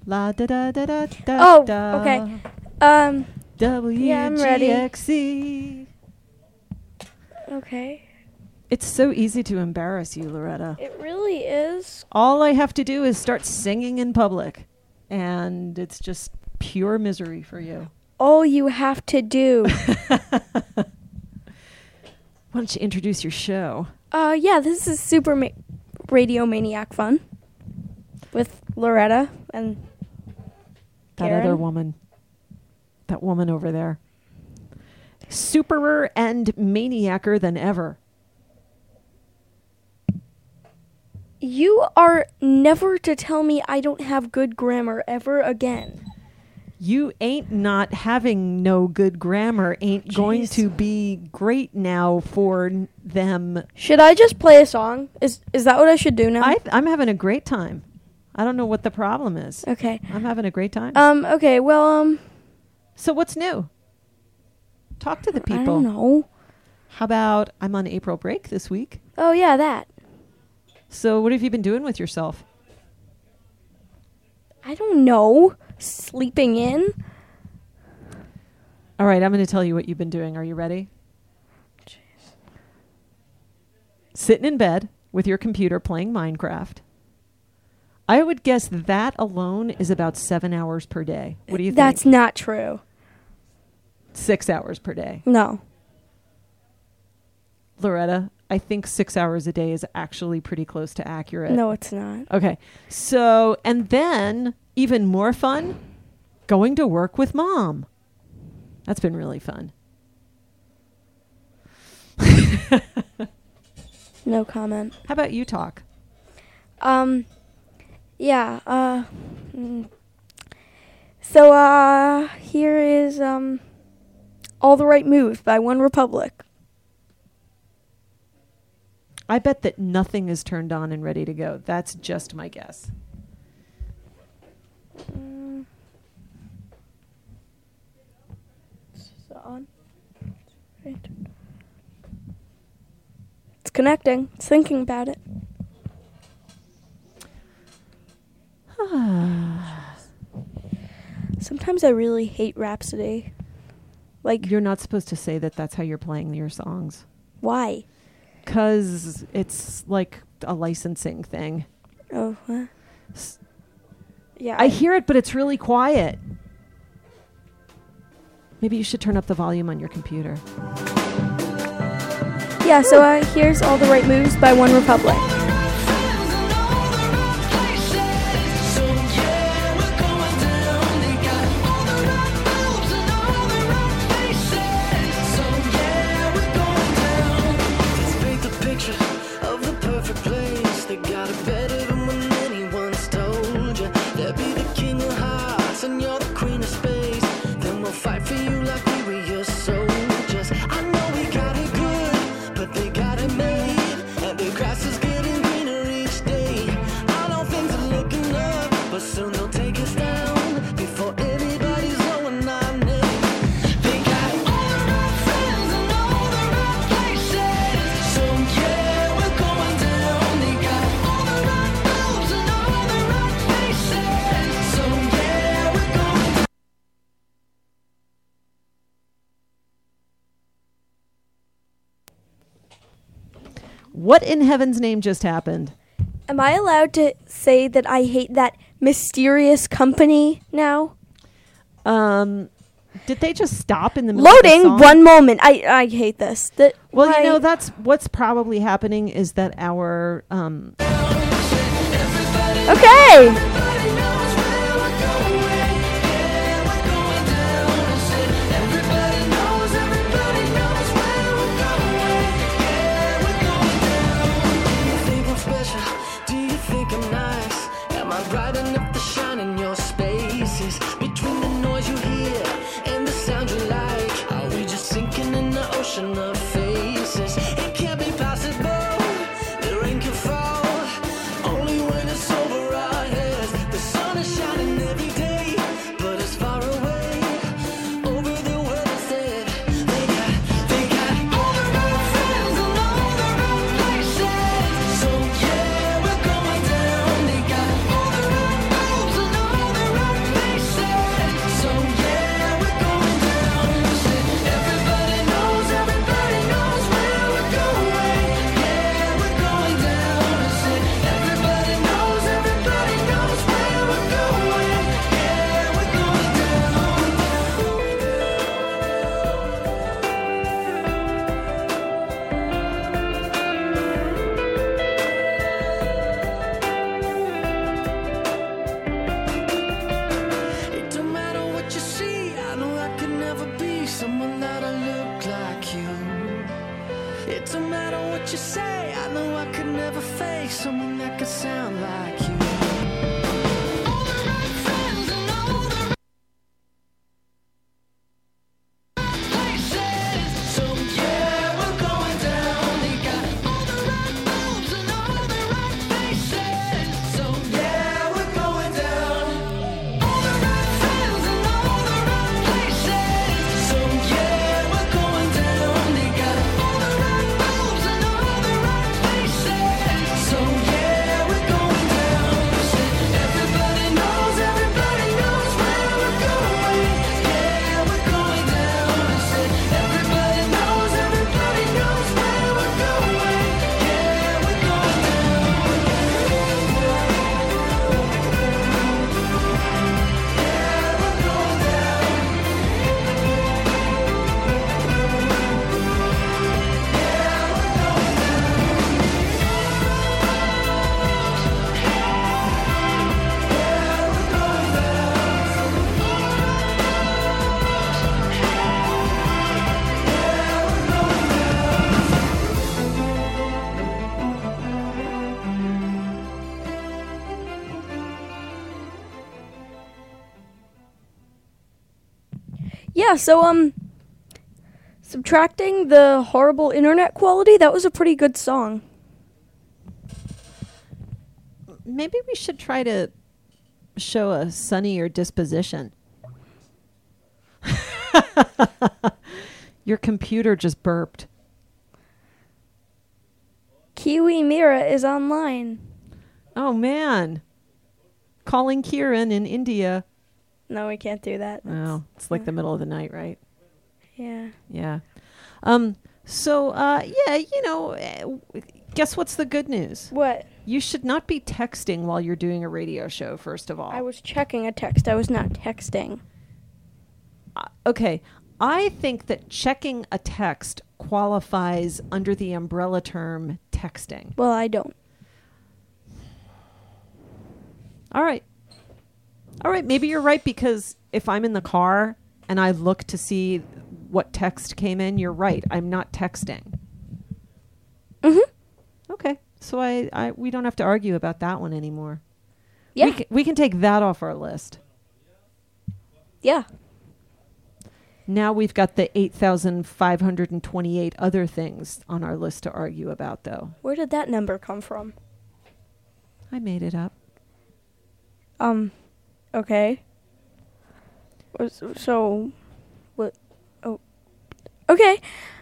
La da da da da da. Oh, da. okay. Yeah, I'm ready. WGXC. Okay. It's so easy to embarrass you, Loretta. It really is. All I have to do is start singing in public, and it's just pure misery for you. All you have to do. Why don't you introduce your show? Yeah, this is Super Radio Maniac Fun with Loretta and That Karen. other woman. That woman over there. Superer and maniacer than ever. You are never to tell me I don't have good grammar ever again. You ain't not having no good grammar ain't going Jeez. to be great now for them. Should I just play a song? Is that what I should do now? I'm having a great time. I don't know what the problem is. Okay. I'm having a great time. Okay, well, So what's new? Talk to the people. I don't know. How about I'm on April break this week? Oh, yeah, that. So what have you been doing with yourself? I don't know. Sleeping in? All right, I'm going to tell you what you've been doing. Are you ready? Jeez. Sitting in bed with your computer playing Minecraft. I would guess that alone is about 7 hours per day. What do you think? That's not true. 6 hours per day. No. Loretta, I think 6 hours a day is actually pretty close to accurate. No, it's not. Okay. So, and then even more fun, going to work with Mom. That's been really fun. No comment. How about you talk? Yeah, So, here is, All the Right Moves by One Republic. I bet that nothing is turned on and ready to go. That's just my guess. Is it on? Right. It's connecting. It's thinking about it. Sometimes I really hate Rhapsody. Like, You're not supposed to say that that's how you're playing your songs. why? Because it's like a licensing thing. Oh, what? Yeah. I hear it, but it's really quiet. Maybe you should turn up the volume on your computer. Yeah, so here's All the Right Moves by One Republic. What in heaven's name just happened? Am I allowed to say that I hate that mysterious company now? Did they just stop in the middle of the Loading, song? one moment. I hate this. Well, why- you know, that's what's probably happening is that our Okay. Of faces, it can't be possible. The rain can fall only when it's over our heads. The sun is shining every day, but it's far away over the world instead. They got all the wrong friends and all the wrong places. So yeah, we're going down. They got all the wrong moves and all the wrong Yeah, so, subtracting the horrible internet quality, that was a pretty good song. Maybe we should try to show a sunnier disposition. Your computer just burped. Kiwi Mira is online. Oh, man. Calling Kieran in India. No, we can't do that. Oh, it's like the middle of the night, right? Yeah. Yeah. Guess what's the good news? What? You should not be texting while you're doing a radio show, first of all. I was checking a text. I was not texting. Okay. I think that checking a text qualifies under the umbrella term texting. Well, I don't. All right. Maybe you're right, because if I'm in the car and I look to see what text came in, you're right. I'm not texting. Mm-hmm. Okay. So we don't have to argue about that one anymore. Yeah. We can take that off our list. Yeah. Now we've got the 8,528 other things on our list to argue about, though. Where did that number come from? I made it up. Okay. So, what? Oh, okay.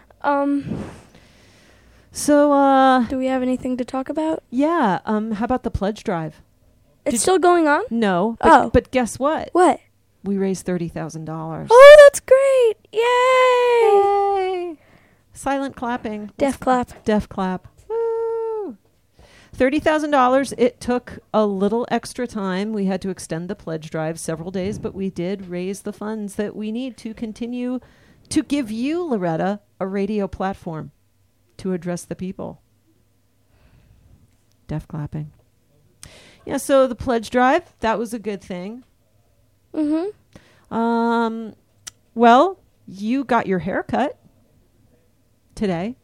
So, Do we have anything to talk about? yeah. How about the pledge drive? It's still going on? No. But, Oh. but guess what? What? We raised $30,000. Oh, that's great! Yay! Yay! Silent clapping. Deaf clap. Deaf clap. Woo! $30,000. It took a little extra time. We had to extend the pledge drive several days, but we did raise the funds that we need to continue to give you, Loretta, a radio platform to address the people. Deaf clapping. Yeah, so the pledge drive, that was a good thing. Mm-hmm. Well, you got your hair cut today.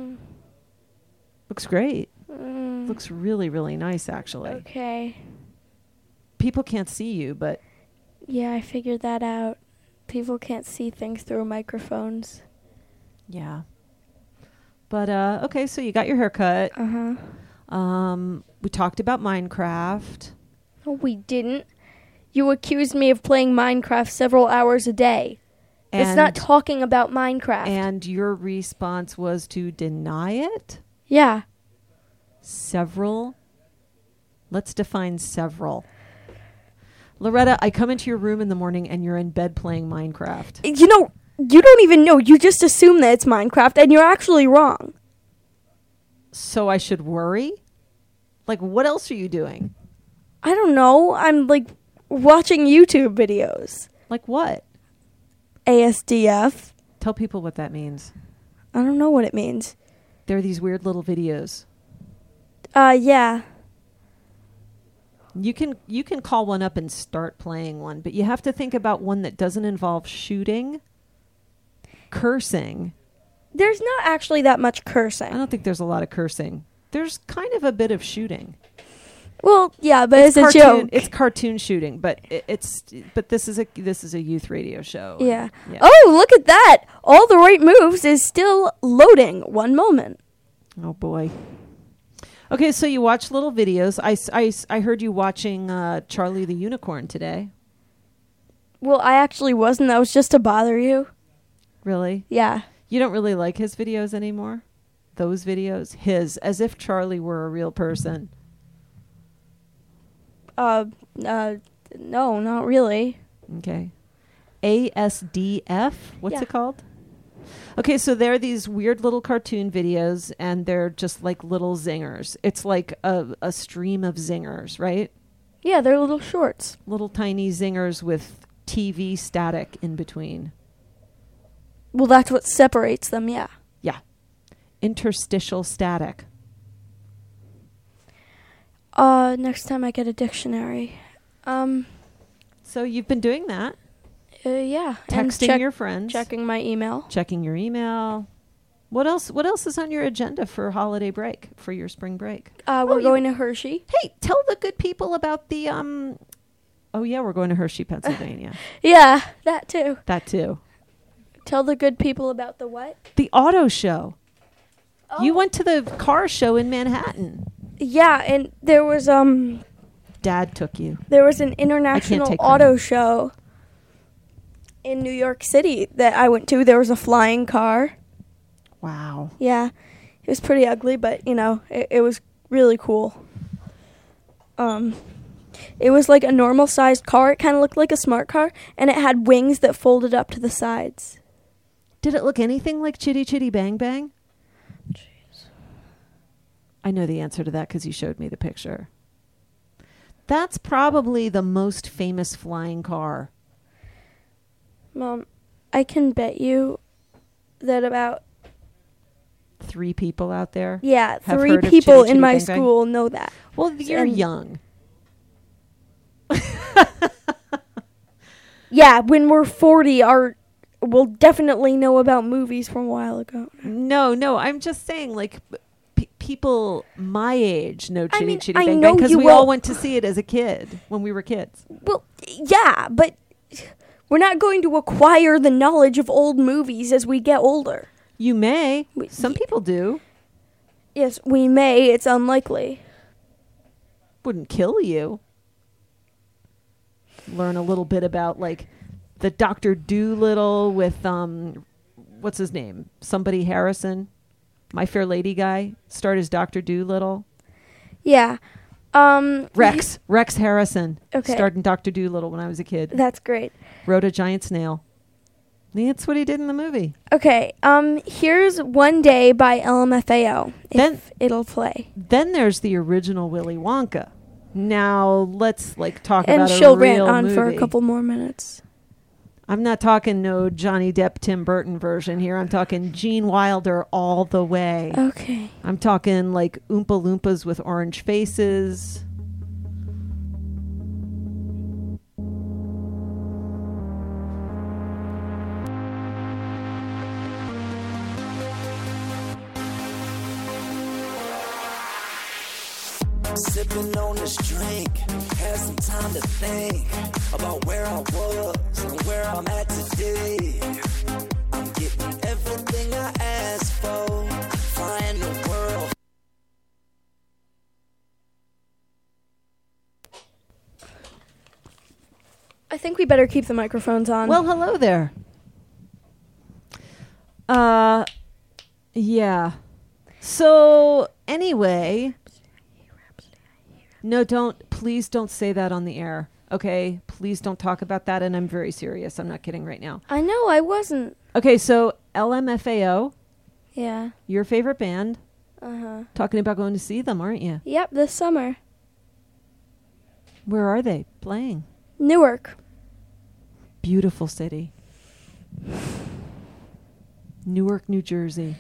Looks great. Looks really, really nice, actually. Okay. People can't see you, but Yeah, I figured that out. People can't see things through microphones. yeah. But, okay, so you got your hair cut. Uh-huh. We talked about Minecraft. No, we didn't. You accused me of playing Minecraft several hours a day. It's not talking about Minecraft. And your response was to deny it? Yeah. Several? Let's define several. Loretta, I come into your room in the morning and you're in bed playing Minecraft. You know, you don't even know. You just assume that it's Minecraft, and you're actually wrong. So I should worry? Like, what else are you doing? I don't know. I'm, like, watching YouTube videos. Like what? ASDF. Tell people what that means. I don't know what it means. They're these weird little videos. Yeah. You can call one up and start playing one, but you have to think about one that doesn't involve shooting, cursing. There's not actually that much I cursing. don't think there's a lot of cursing. There's kind of a bit of shooting. Well, yeah, but it's a cartoon, joke. It's cartoon shooting, but this is a youth radio show. Yeah. Yeah. Oh, look at that. All the right moves is still loading. One moment. Oh boy. Okay, so you watch little videos. I heard you watching Charlie the Unicorn today. Well, I actually wasn't. That was just to bother you. Really? Yeah. You don't really like his videos anymore? Those videos? His, as if Charlie were a real person. No, not really. Okay. ASDF? What's Yeah. it called? Okay, so there are these weird little cartoon videos, and they're just like little zingers. It's like a stream of zingers, right? Yeah, they're little shorts. Little tiny zingers with TV static in between. Well, that's what separates them, yeah. Yeah. Interstitial static. Next time I get a dictionary. So you've been doing that. Yeah. And Texting your friends. checking my email. Checking your email. What else is on your agenda for holiday break, for your spring break? We're going to Hershey. Hey, tell the good people about the Oh yeah, we're going to Hershey, Pennsylvania. Yeah, that too. That too. Tell the good people about the what? The auto show. Oh. You went to the car show in Manhattan. Yeah, and there was Dad took you. There was an international take auto credit. show in New York City that I went to. There was a flying car. Wow. Yeah, it was pretty ugly, but it was really cool. It was like a normal sized car. It kind of looked like a smart car, and it had wings that folded up to the sides. Did it look anything like Chitty Chitty Bang Bang? Jeez. I know the answer to that because you showed me the picture. That's probably the most famous flying car. Mom, I can bet you that about 3 people out there. Yeah, have 3 heard of people Chitty in Chitty my Bang Bang? school know that. Well, you're And- young. Yeah, when we're 40, we'll definitely know about movies from a while ago. No, I'm just saying, like, people my age know Chitty mean, Chitty I Bang know Bang because you we will- all went to see it as a kid when we were kids. Well, yeah, but we're not going to acquire the knowledge of old movies as we get older. You may. We- Some ye- people do. Yes, we may. It's unlikely. Wouldn't kill you. Learn a little bit about, like, the Dr. Doolittle with, what's his name? Somebody Harrison. My Fair Lady guy. Starred as Dr. Doolittle. Yeah. Rex Harrison. Okay. Starred in Dr. Doolittle when I was a kid. That's great. Rode a giant snail. That's what he did in the movie. Okay, here's One Day by LMFAO, if Then- it'll play. Then there's the original Willy Wonka. Now let's talk And about a she'll rant real on movie. for a couple more minutes. I'm not talking no Johnny Depp, Tim Burton version here. I'm talking Gene Wilder all the way. Okay. I'm talking like Oompa Loompas with orange faces. Sipping on this drink, had some time to think about where I was and where I'm at today. I'm getting everything I asked for, flying the world. I think we better keep the microphones on. Well, hello there. Yeah. So, anyway, please don't say that on the air. Okay? Please don't talk about that, and I'm very serious. I'm not kidding right now. I know, I wasn't. Okay, so LMFAO, Yeah. your favorite band, Uh-huh. talking about going to see them, aren't you? Yep, this summer. Where are they playing? Newark. Beautiful city. Newark, New Jersey.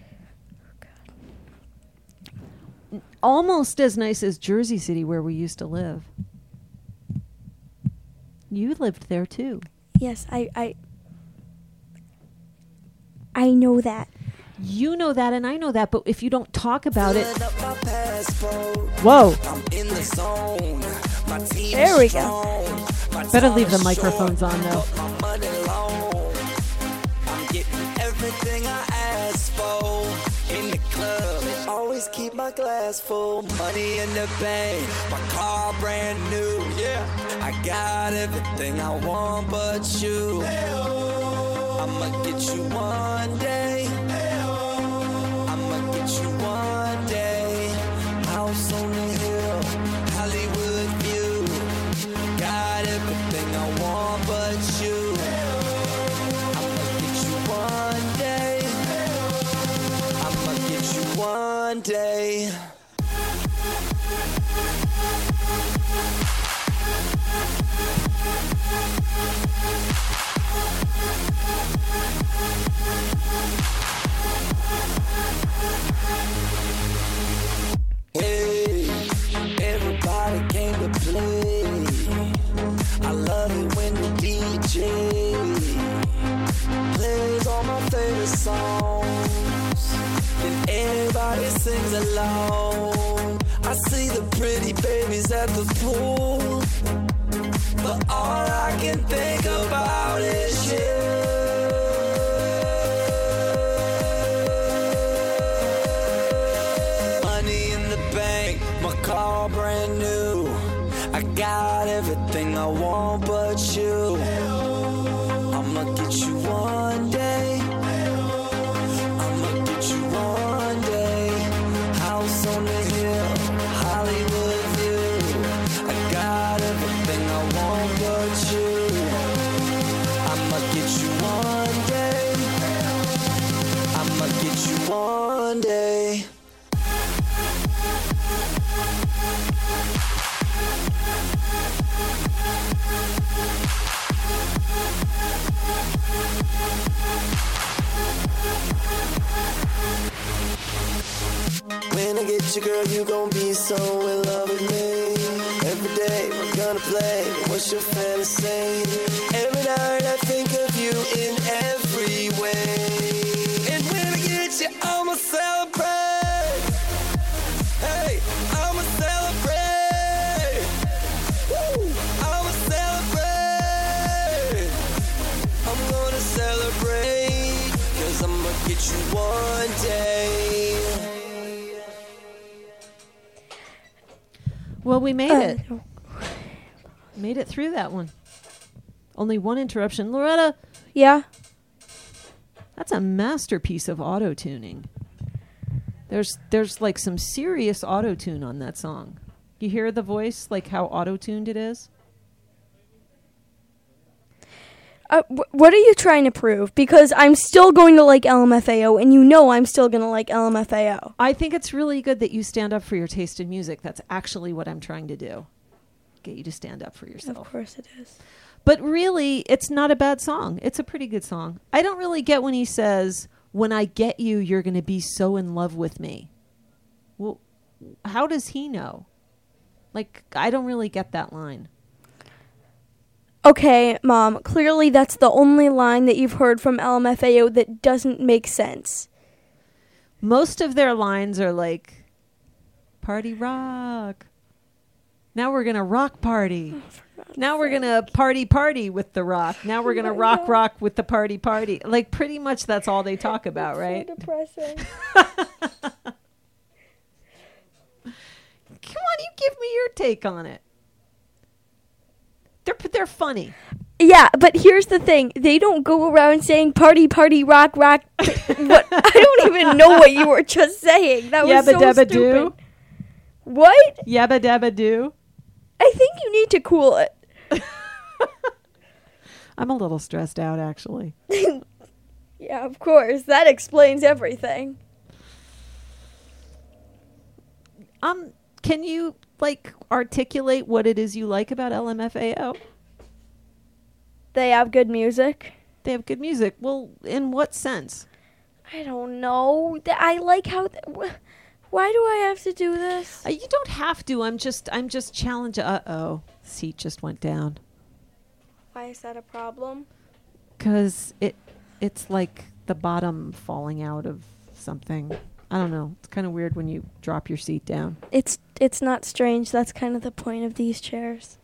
Almost as nice as Jersey City, where we used to live. You lived there too. Yes, I know that. You know that, and I know that. But if you don't talk about it, Filling up my passport, whoa! I'm in the zone. My team There is we go. strong. My Better time leave the is microphones short, on, though. but my money long. I'm getting everything I asked for in the club. And always keep my glass full. Money in the bank, my car brand new. Yeah, I got everything I want but you. I'ma get you one day. I'ma get you one day. House on the hill, Hollywood view. Got everything I want but you. I'ma get you one day. I'ma get you one day. Hey, everybody came to play. I love it when the DJ plays all my favorite songs, and everybody sings along. I see the pretty babies at the pool, but all I can think about is you. everything I want but you. I'ma get you one day. I'ma get you one day. House on the hill, Hollywood view. I got everything I want but you. I'ma get you one day. I'ma get you one day. When I get you, girl, you gon' be so in love with me. Every day we're gonna play. What's your fantasy? Every night I think of you in every way. And when I get you, I'ma celebrate. Hey, I'ma celebrate. Woo, I'ma celebrate. I'm gonna celebrate. 'Cause I'ma get you one day. Well, we made it. Made it through that one. Only one interruption. Loretta, Yeah. that's a masterpiece of auto-tuning. There's like some serious auto-tune on that song. You hear the voice, like how auto-tuned it is? What are you trying to prove? Because I'm still going to like LMFAO, and you know I'm still going to like LMFAO. I think it's really good that you stand up for your taste in music. That's actually what I'm trying to do. Get you to stand up for yourself. Of course it is. But really, it's not a bad song. It's a pretty good song. I don't really get when he says, when I get you, you're going to be so in love with me. Well, how does he know? Like, I don't really get that line. Okay, Mom, clearly that's the only line that you've heard from LMFAO that doesn't make sense. Most of their lines are like, party rock. Now we're going to rock party. Now we're going to party with the rock. Now we're going to rock with the party. Like, pretty much that's all they talk about, right? So depressing. Come on, you give me your take on it. They're funny. Yeah, but here's the thing. They don't go around saying party, rock. What? I don't even know what you were just saying. That was Yabba so dabba stupid. doo. What? Yabba dabba doo. I think you need to cool it. I'm a little stressed out, actually. Yeah, of course. That explains everything. Can you, like, articulate what it is you like about LMFAO? They have good music. They have good music. Well, in what sense? I don't know. I like how... Why do I have to do this? You don't have to. I'm just challenged. Uh-oh. Seat just went down. Why is that a problem? Because it's like the bottom falling out of something. I don't know. It's kind of weird when you drop your seat down. It's not strange. That's kind of the point of these chairs.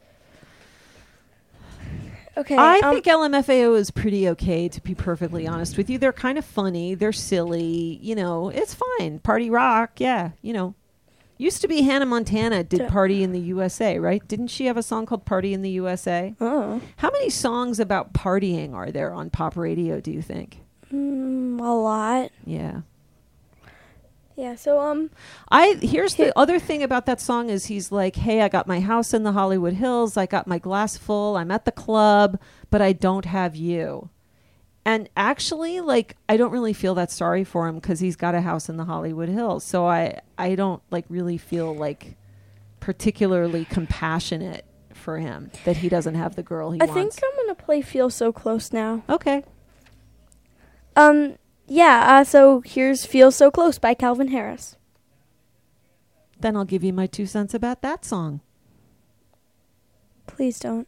Okay. I think LMFAO is pretty okay, to be perfectly honest with you. They're kind of funny. They're silly. You know, it's fine. Party rock. Yeah. You know, used to be Hannah Montana did Party in the USA, right? Didn't she have a song called Party in the USA? Oh. How many songs about partying are there on pop radio, do you think? A lot. Yeah. Yeah, so here's the other thing about that song is he's like, hey, I got my house in the Hollywood Hills, I got my glass full, I'm at the club, but I don't have you. And actually, like, I don't really feel that sorry for him because he's got a house in the Hollywood Hills. So I don't like really feel like particularly compassionate for him that he doesn't have the girl he wants. I think I'm gonna play Feel So Close now. Okay. Yeah, so here's Feel So Close by Calvin Harris. Then I'll give you my 2 cents about that song. Please don't.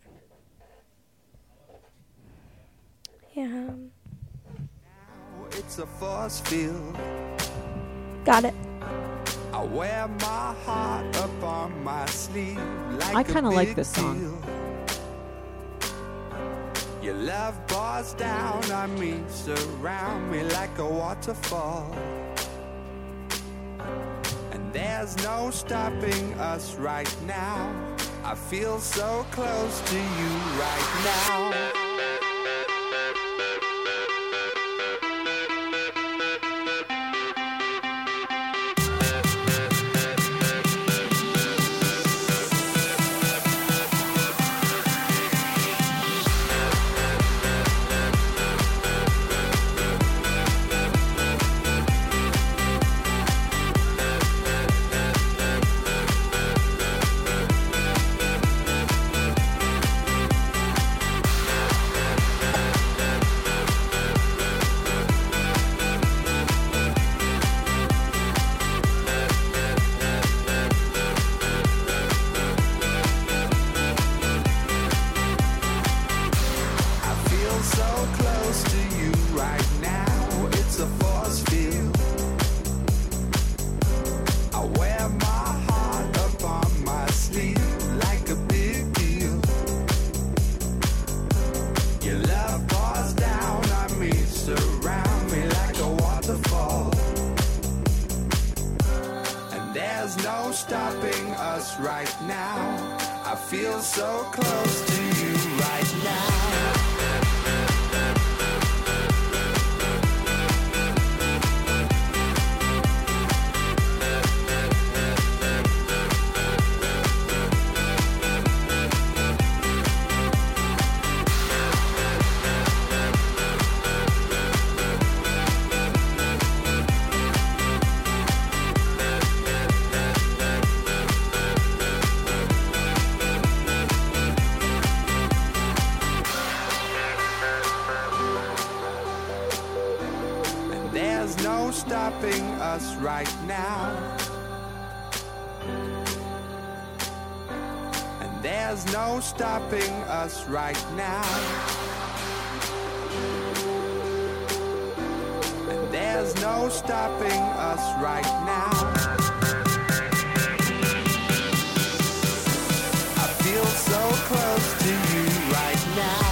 Yeah. It's a force field. Got it. I wear my heart up on my sleeve like I kind of like this song. Your love pours down on me, surround me like a waterfall. And there's no stopping us right now. I feel so close to you right now. Stopping us right now. I feel so close to you right now. There's no stopping us right now. And there's no stopping us right now. And there's no stopping us right now. I feel so close to you right now.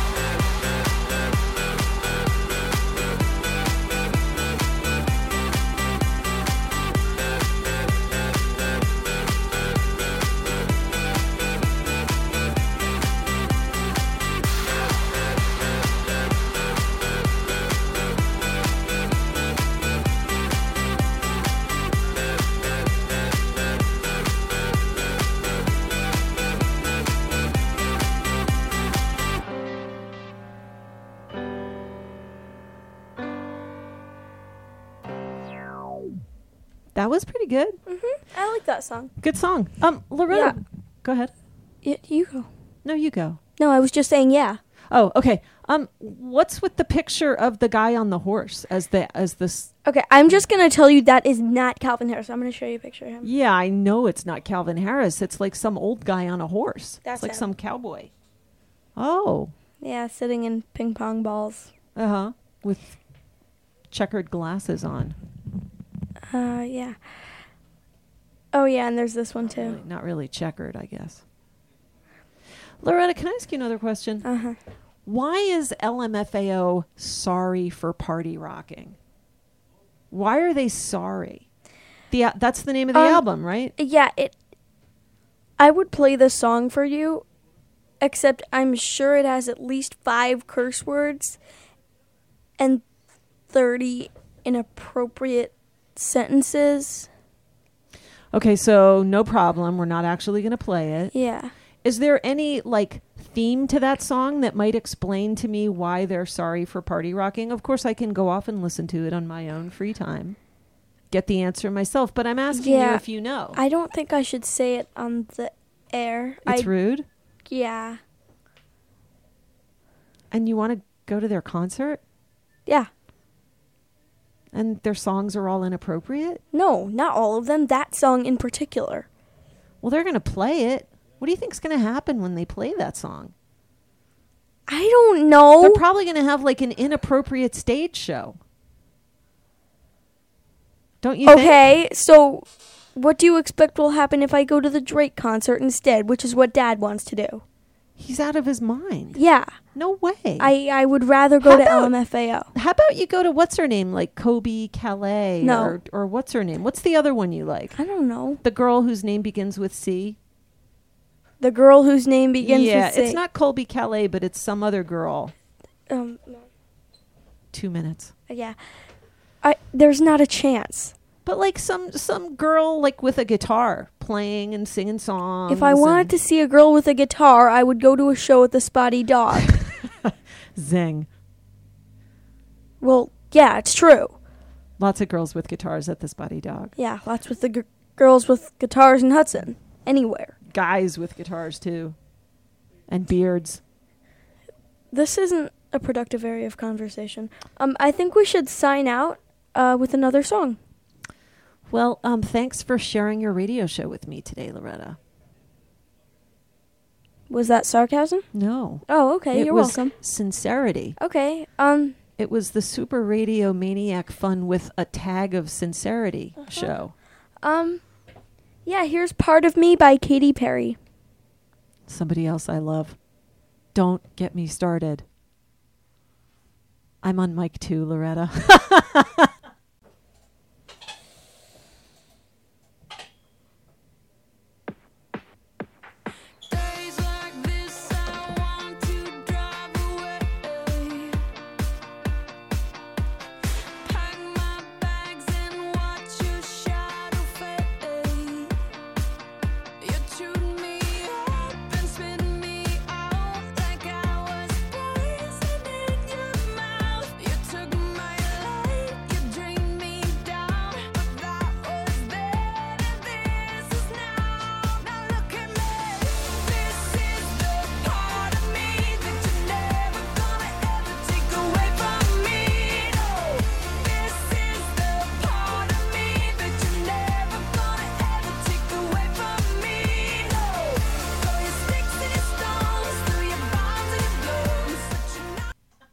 That was pretty good. I like that song. Good song. Loretta, Yeah. go ahead. You go. No, you go. No, I was just saying yeah. Oh, okay. What's with the picture of the guy on the horse as this? Okay, I'm just going to tell you that is not Calvin Harris. I'm going to show you a picture of him. Yeah, I know it's not Calvin Harris. It's like some old guy on a horse. That's it's like him. some cowboy. Oh. Yeah, sitting in ping pong balls. Uh-huh. With checkered glasses on. Yeah. Oh, yeah, and there's this one too. Not really checkered, I guess. Loretta, can I ask you another question? Uh-huh. Why is LMFAO sorry for party rocking? Why are they sorry? That's the name of the album, right? Yeah, I would play this song for you, except I'm sure it has at least 5 curse words and 30 inappropriate sentences. Okay, so no problem. We're not actually going to play it. Yeah. Is there any, theme to that song that might explain to me why they're sorry for party rocking? Of course, I can go off and listen to it on my own free time. Get the answer myself, but I'm asking you if you know. I don't think I should say it on the air. It's rude? Yeah. And you want to go to their concert? Yeah. And their songs are all inappropriate? No, not all of them. That song in particular. Well, they're going to play it. What do you think's going to happen when they play that song? I don't know. They're probably going to have an inappropriate stage show. Don't you think? Okay, so what do you expect will happen if I go to the Drake concert instead, which is what Dad wants to do? He's out of his mind. Yeah. No way. I would rather go to LMFAO. How about you go to what's her name, like Kobe Calais? No. Or what's her name? What's the other one you like? I don't know. The girl whose name begins with C? The girl whose name begins Yeah, with C. it's not Colby Calais, but it's some other girl. No. 2 minutes. Yeah. There's not a chance. But like some girl like with a guitar playing and singing songs. If I wanted to see a girl with a guitar, I would go to a show at the Spotty Dog. Zing. Well, yeah, it's true. Lots of girls with guitars at the Spotty Dog. Yeah, lots with the girls with guitars in Hudson. Anywhere. Guys with guitars too. And beards. This isn't a productive area of conversation. I think we should sign out with another song. Well, thanks for sharing your radio show with me today, Loretta. Was that sarcasm? No. Oh, okay. You're was welcome. Sincerity. Okay. It was the Super Radio Maniac Fun with a Tag of Sincerity show. Yeah, here's Part of Me by Katy Perry. Somebody else I love. Don't get me started. I'm on mic 2, Loretta.